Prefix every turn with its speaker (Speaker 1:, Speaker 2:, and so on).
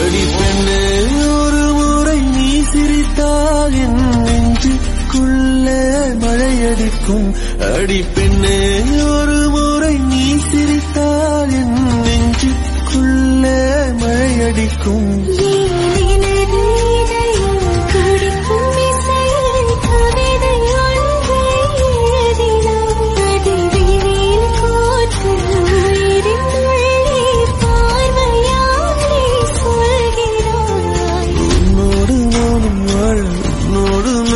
Speaker 1: அடி பெண்ணே ஒரு முறை நீ சிரித்தால் என் நெஞ்சுக்குள்ளே மழையடிக்கும். அடி பெண்ணே ஒரு முறை நீ சிரித்தால் என் நெஞ்சுக்குள்ளே மழையடிக்கும்.